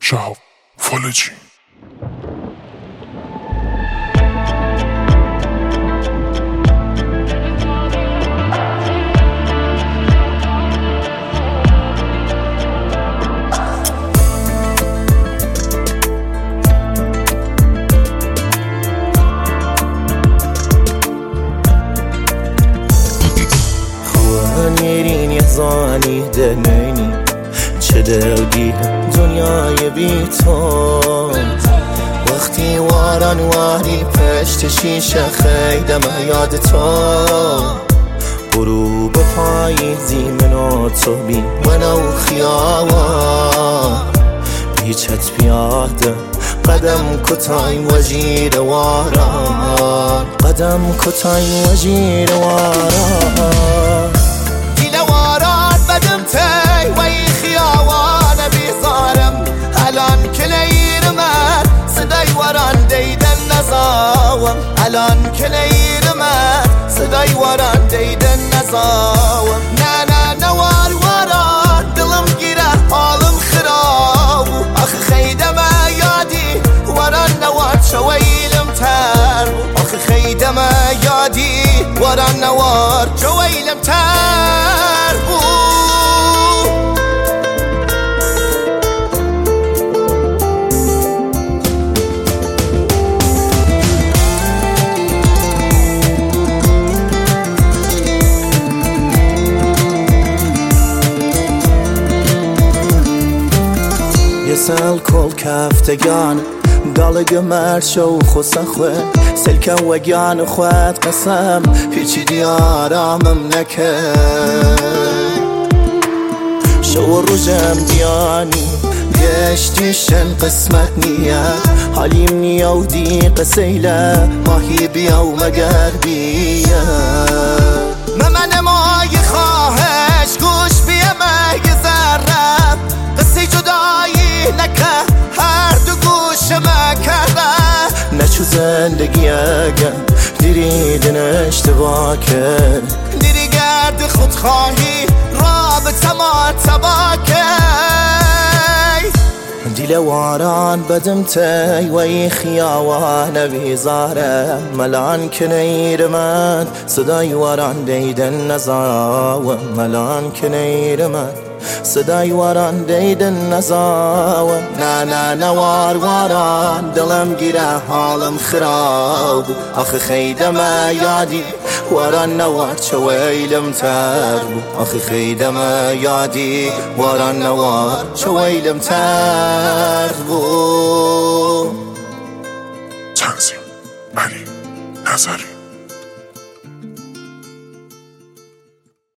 شهاب فالجی. زانی دنینی چه دردی دنیای بی تو وقتی واران واری پشت شیشه خیدم یاد تو غروب پاییزی منو تو بی منو خیابان هیچت بیاده قدم کتای وزیر واران قدم کتای وزیر واران بدمتي وي خياوان بيصارم الان كلير مات صداي وران ديد النزاوم الان كلير مات صداي وران ديد النزاوم نانا نوار وران دلم جيره حالم خراب اخ خيده ما يادي وران نوار شويلم تر اخ خيده ما يادي وران نوار شويلم تر سال کل کفتگان دالگ مرشو خسخوه سلکه و گیان خواد قسم هیچی دیارامم نکرد شو روزم دیانی گشتیشن قسمت نیه حالیم نیا و دی قسیله ماهی بیا و مگر بیا من مای خواهش گوش بیا مگذرم قصی جدایی نکه هر دو گوش مکره نچو زندگی اگم دیریدن اشتباه کرد دیری گرد خودخواهی رابطه ما تبا دیل واران بدمتی وی خیاوان بیزاره ملان کنیر من صدای واران دیدن نزاوم ملان کنیر من صدای واران دیدن نزاوم نه نوار واران دلم گیره حالم خراب آخه خیده ما یادی واران نوار چویلم تر آخه خیده ما یادی واران نوار چویلم تر تنظیم علی نظری.